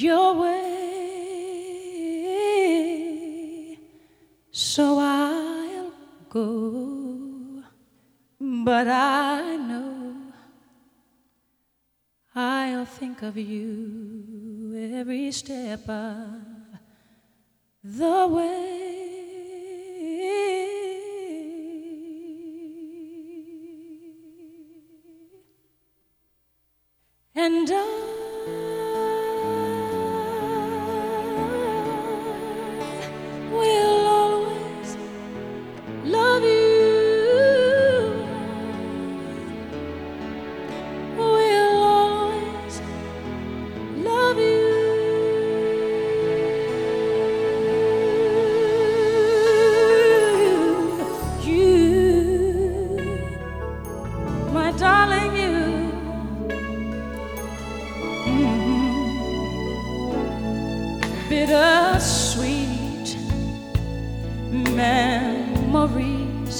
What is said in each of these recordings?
your way, so I'll go. But I know I'll think of you every step of the way. And I will always love you. Will always love you. You, my darling, you. Bittersweet memories,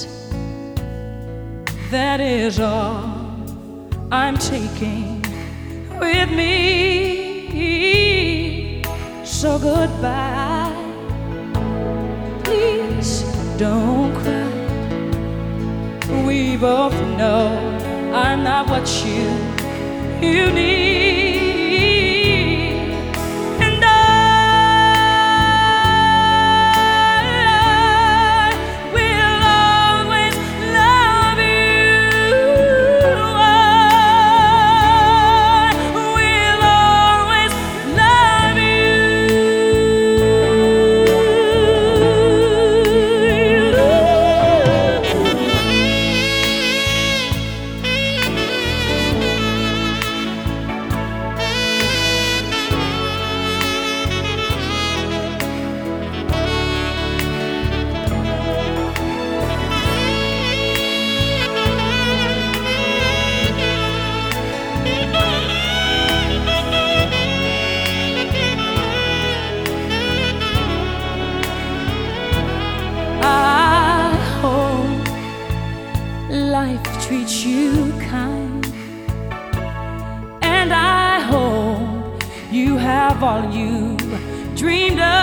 that is all I'm taking with me. So goodbye, please don't cry. We both know I'm not what you need. Life treats you kind, and I hope you have all you dreamed of,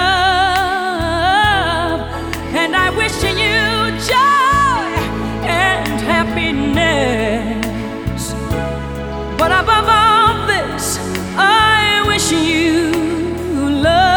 and I wish you joy and happiness. But above all this, I wish you love.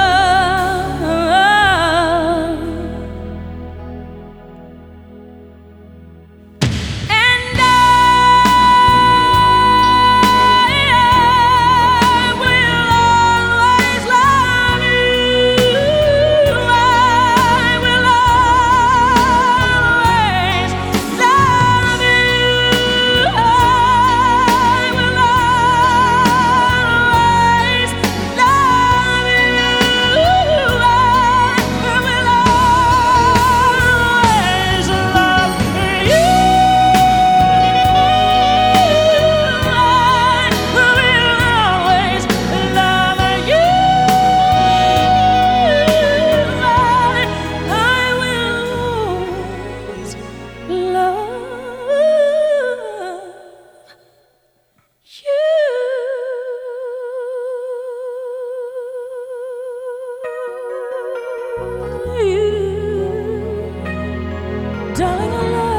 Darling, I love